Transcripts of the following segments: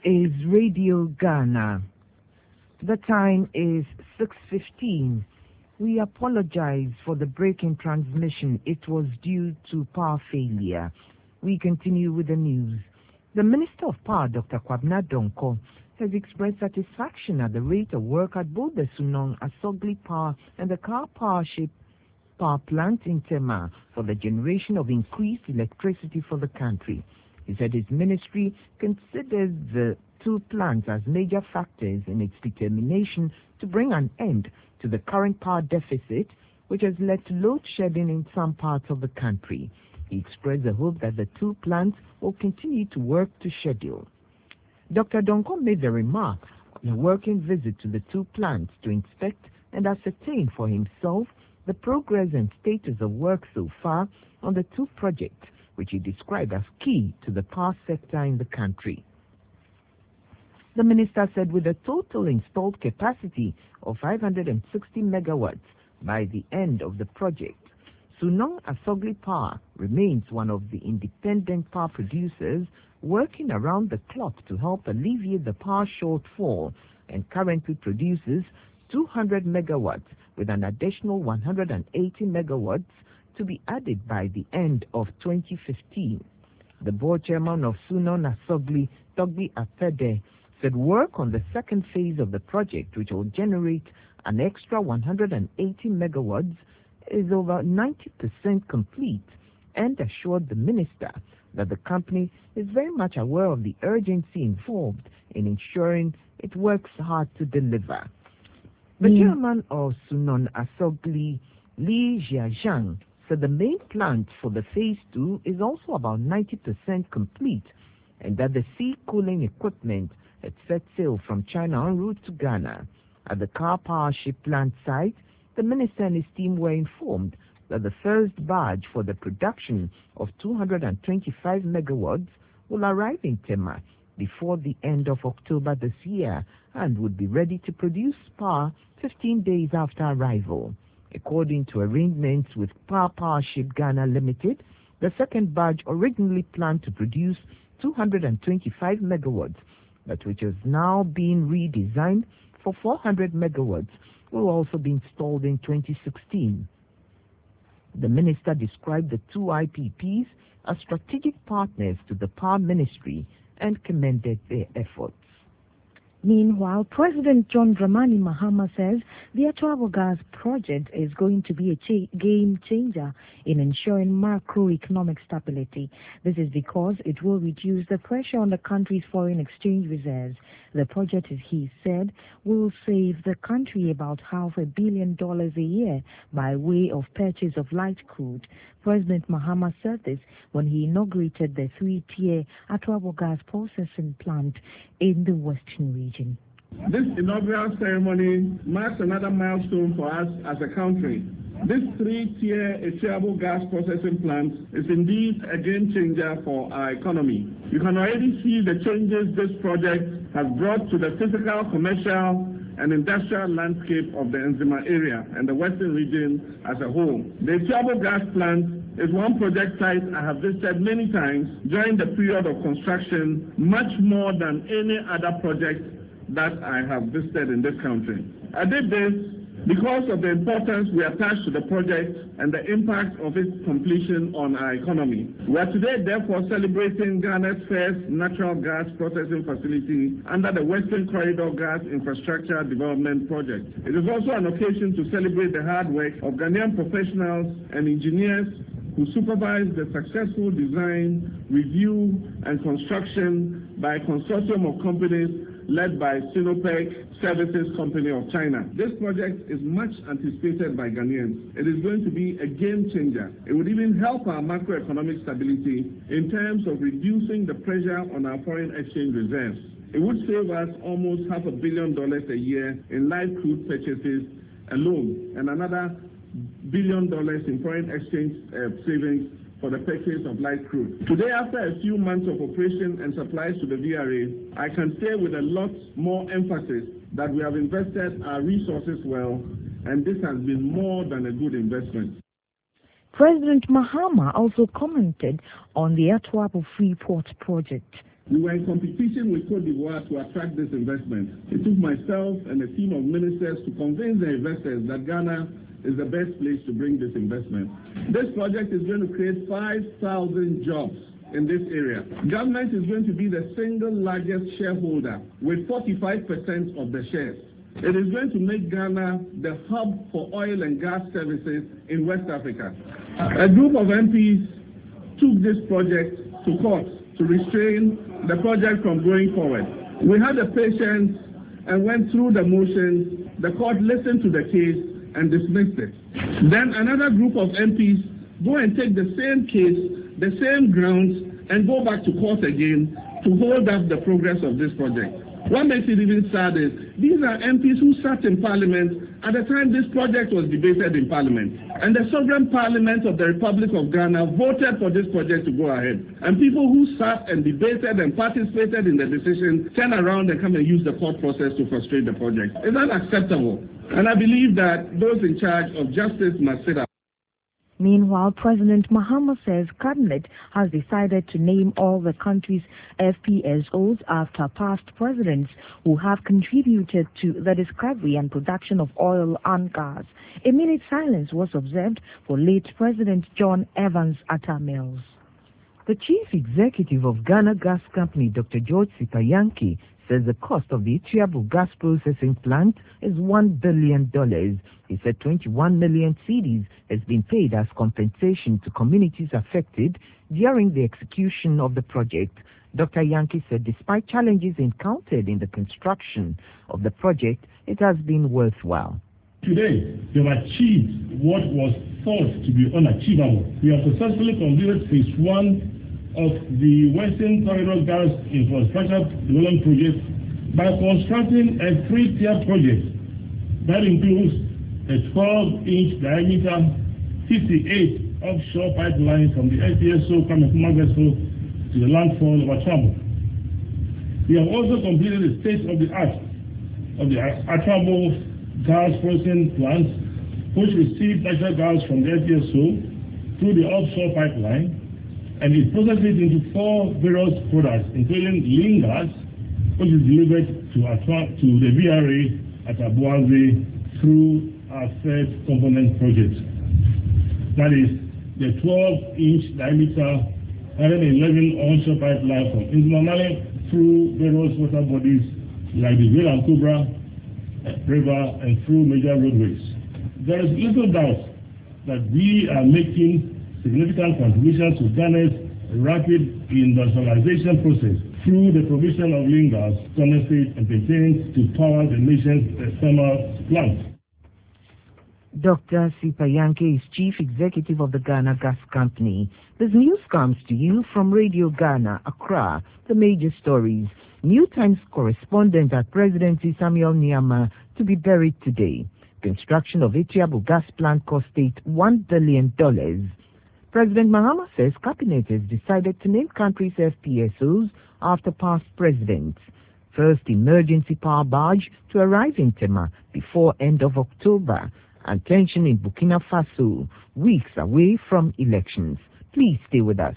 is Radio Ghana. The time is 6:15. We apologize for the break in transmission. It was due to power failure. We continue with the news. The Minister of Power, Dr. Kwabena Donkor, has expressed satisfaction at the rate of work at both the Sunong Asogli Power and the Car Powership Power Plant in Tema for the generation of increased electricity for the country. He said his ministry considers the two plants as major factors in its determination to bring an end to the current power deficit, which has led to load shedding in some parts of the country. He expressed the hope that the two plants will continue to work to schedule. Dr. Donkor made the remark on a working visit to the two plants to inspect and ascertain for himself the progress and status of work so far on the two projects, which he described as key to the power sector in the country. The minister said with a total installed capacity of 560 megawatts by the end of the project, Sunong Asogli Power remains one of the independent power producers working around the clock to help alleviate the power shortfall and currently produces 200 megawatts with an additional 180 megawatts to be added by the end of 2015. The board chairman of Sunong Asogli, Togbi Afede, said work on the second phase of the project, which will generate an extra 180 megawatts, is over 90% complete, and assured the minister that the company is very much aware of the urgency involved in ensuring it works hard to deliver. The chairman of Sunong Asogli, Li Jiazhang, said the main plant for the phase 2 is also about 90% complete, and that the sea cooling equipment had set sail from China en route to Ghana. At the Car Powership plant site, the minister and his team were informed that the first barge for the production of 225 megawatts will arrive in Tema before the end of October this year and would be ready to produce power 15 days after arrival. According to arrangements with Car Powership Ghana Limited, the second barge originally planned to produce 225 megawatts, but which is now being redesigned for 400 megawatts, will also be installed in 2016. The minister described the two IPPs as strategic partners to the Power Ministry and commended their efforts. Meanwhile, President John Dramani Mahama says the Atuabo Gas project is going to be a game changer in ensuring macroeconomic stability. This is because it will reduce the pressure on the country's foreign exchange reserves. The project, as he said, will save the country about $500 million a year by way of purchase of light crude. President Mahama said this when he inaugurated the 3-tier Atuabo Gas processing plant in the Western region. This inaugural ceremony marks another milestone for us as a country. This 3-tier Atuabo Gas processing plant is indeed a game changer for our economy. You can already see the changes this project has brought to the physical, commercial, and industrial landscape of the Nzima area and the Western region as a whole. The Atuabo Gas plant is one project site I have visited many times during the period of construction, much more than any other project that I have visited in this country. I did this because of the importance we attach to the project and the impact of its completion on our economy. We are today therefore celebrating Ghana's first natural gas processing facility under the Western Corridor Gas Infrastructure Development Project. It is also an occasion to celebrate the hard work of Ghanaian professionals and engineers who supervise the successful design, review, and construction by a consortium of companies led by Sinopec Services Company of China. This project is much anticipated by Ghanaians. It is going to be a game changer. It would even help our macroeconomic stability in terms of reducing the pressure on our foreign exchange reserves. It would save us almost $500 million a year in light crude purchases alone, and another $1 billion in foreign exchange savings for the purchase of light crude. Today, after a few months of operation and supplies to the VRA, I can say with a lot more emphasis that we have invested our resources well, and this has been more than a good investment. President Mahama also commented on the Atuabo Freeport project. We were in competition with Côte d'Ivoire to attract this investment. It took myself and a team of ministers to convince the investors that Ghana is the best place to bring this investment. This project is going to create 5,000 jobs in this area. Government is going to be the single largest shareholder with 45% of the shares. It is going to make Ghana the hub for oil and gas services in West Africa. A group of MPs took this project to court to restrain the project from going forward. We had the patience and went through the motions. The court listened to the case and dismissed it. Then another group of MPs go and take the same case, the same grounds, and go back to court again to hold up the progress of this project. What makes it even sad is these are MPs who sat in Parliament at the time this project was debated in Parliament. And the sovereign Parliament of the Republic of Ghana voted for this project to go ahead. And people who sat and debated and participated in the decision turn around and come and use the court process to frustrate the project. It's unacceptable. And I believe that those in charge of justice must sit up. Meanwhile, President Mahama says Cabinet has decided to name all the country's FPSOs after past presidents who have contributed to the discovery and production of oil and gas. A minute silence was observed for late President John Evans Atta Mills. The chief executive of Ghana Gas Company, Dr. George Sipayanki, says the cost of the Itiabu gas processing plant is $1 billion. He said 21 million cedis has been paid as compensation to communities affected during the execution of the project. Dr. Yankee said despite challenges encountered in the construction of the project, it has been worthwhile. Today, they have achieved what was thought to be unachievable. We have successfully completed phase 1 of the Western Corridor Gas Infrastructure Development Project by constructing a 3-tier project that includes a 12-inch diameter 58 offshore pipeline from the FPSO Kamefuma vessel to the landfall of Atrabo. We have also completed the state-of-the-art of the Atrabo gas processing plants, which received natural gas from the FPSO through the offshore pipeline, and it processes it into 4 various products, including lean gas, which is delivered to the VRA at Abuaze through our third component project. That is the 12-inch diameter 111 onshore pipeline from Inzimamale through various water bodies like the Ville and Cobra River and through major roadways. There is little doubt that we are making significant contributions to Ghana's rapid industrialization process through the provision of lean gas, condensate, and butanes to power the nation's thermal plants. Dr. Sipayanki is Chief Executive of the Ghana Gas Company. This news comes to you from Radio Ghana, Accra. The major stories. New Times correspondent at Presidency Samuel Nyama to be buried today. Construction of Itiabu gas plant cost $1 billion. President Mahama says Cabinet has decided to name countries' FPSOs after past presidents. First emergency power barge to arrive in Tema before end of October. And tension in Burkina Faso, weeks away from elections. Please stay with us.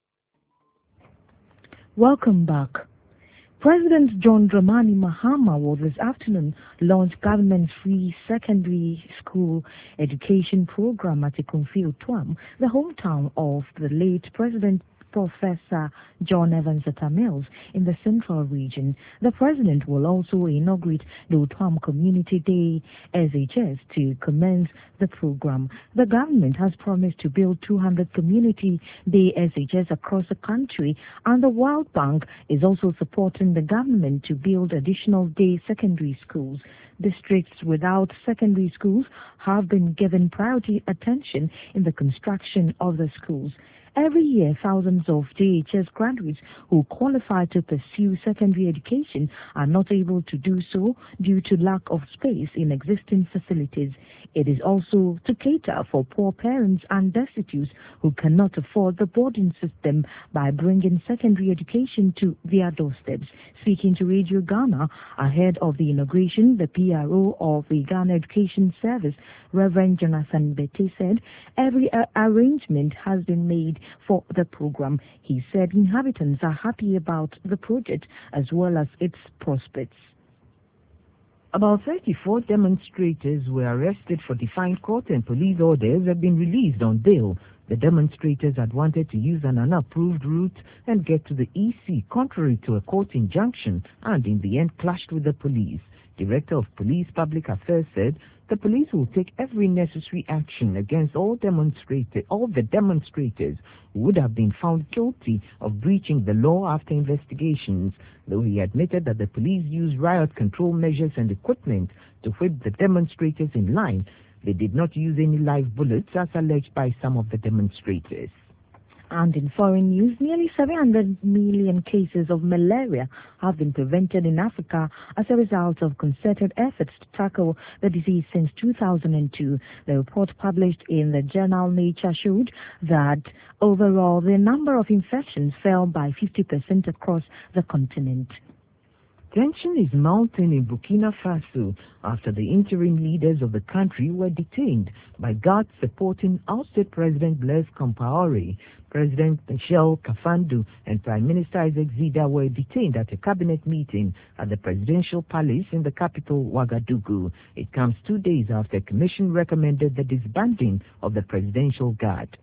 Welcome back. President John Dramani Mahama will this afternoon launch government's free secondary school education program at Ikumfi Utuam, the hometown of the late President Professor John Evans Atta Mills in the Central Region. The President will also inaugurate the Utuam Community Day SHS to commence the program. The government has promised to build 200 Community Day SHS across the country, and the World Bank is also supporting the government to build additional day secondary schools. Districts without secondary schools have been given priority attention in the construction of the schools. Every year, thousands of JHS graduates who qualify to pursue secondary education are not able to do so due to lack of space in existing facilities. It is also to cater for poor parents and destitutes who cannot afford the boarding system by bringing secondary education to their doorsteps. Speaking to Radio Ghana ahead of the inauguration, the PRO of the Ghana Education Service, Reverend Jonathan Betty, said every arrangement has been made for the program. He said inhabitants are happy about the project as well as its prospects. About 34 demonstrators were arrested for defying court and police orders have been released on bail. The demonstrators had wanted to use an unapproved route and get to the EC contrary to a court injunction and in the end clashed with the police. Director of Police Public Affairs said the police will take every necessary action against all the demonstrators who would have been found guilty of breaching the law after investigations, though he admitted that the police used riot control measures and equipment to whip the demonstrators in line. They did not use any live bullets as alleged by some of the demonstrators. And in foreign news, nearly 700 million cases of malaria have been prevented in Africa as a result of concerted efforts to tackle the disease since 2002. The report published in the journal Nature showed that overall the number of infections fell by 50% across the continent. Tension is mounting in Burkina Faso after the interim leaders of the country were detained by guards supporting ousted President Blaise Compaoré. President Michel Kafando and Prime Minister Isaac Zida were detained at a cabinet meeting at the presidential palace in the capital, Ouagadougou. It comes 2 days after a commission recommended the disbanding of the presidential guard.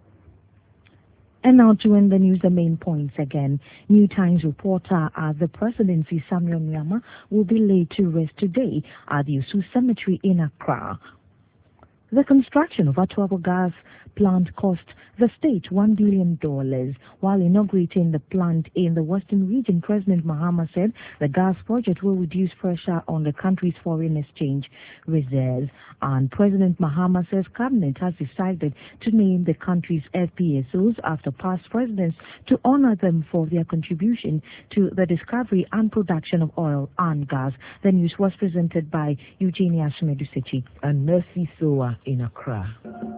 And now to end the news, the main points again. New Times reporter at the presidency, Samuel Nyama, will be laid to rest today at the Usu Cemetery in Accra. The construction of Atuabo gas plant cost the state $1 billion. While inaugurating the plant in the Western region, President Mahama said the gas project will reduce pressure on the country's foreign exchange reserves. And President Mahama says cabinet has decided to name the country's FPSOs after past presidents to honor them for their contribution to the discovery and production of oil and gas. The news was presented by Eugenia Smedusechi and Mercy Soa in Accra.